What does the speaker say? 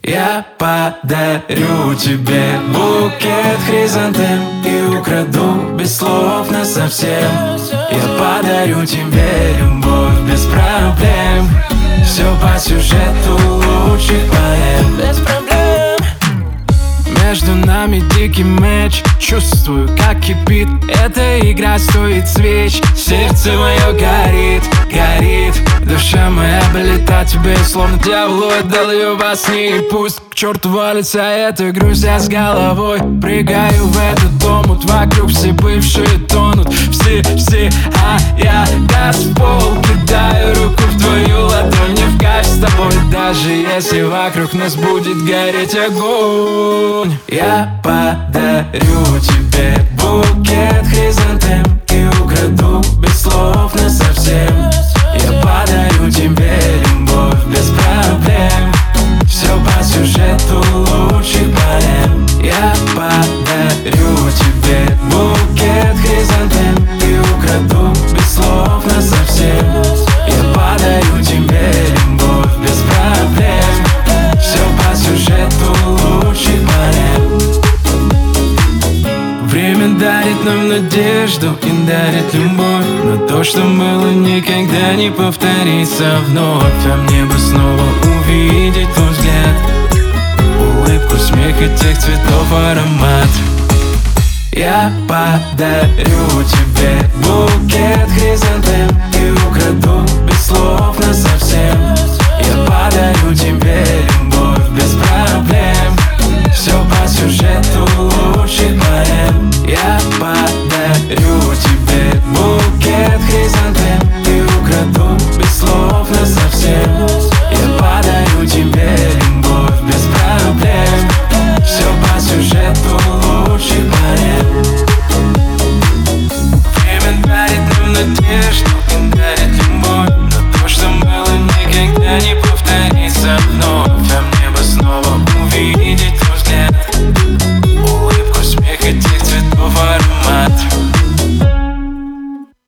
Я подарю тебе букет хризантем и украду без слов насовсем. Я подарю тебе любовь без проблем. Все по сюжету лучших поэм. Без проблем. Между нами дикий мяч. Чувствую, как кипит эта игра, стоит свеч. Сердце мое горит, горит. Душа моя болит тебе, словно дьяволу отдал ее во сне. И пусть к черту валится эта грусть, я с головой прыгаю в этот омут. Вокруг все бывшие тонут, все, а я газ в пол кидаю, руку в твою ладонь. Не в кайф с тобой, даже если вокруг нас будет гореть огонь. Я подарю тебе букет хризантем и украду без слов насовсем. Я подарю тебе любовь без проблем. Все по сюжету лучших поэм. Я подарю тебе букет хризантем и украду без слов насовсем. Я подарю тебе любовь без проблем. Все по сюжету лучших поэм. Время дарит нам надежду и дарит любовь, но то, что было, никогда не повторится вновь. А мне бы снова увидеть твой взгляд, улыбку, смех и тех цветов аромат. Я подарю тебе букет хризантем и украду без слов насовсем. Я подарю тебе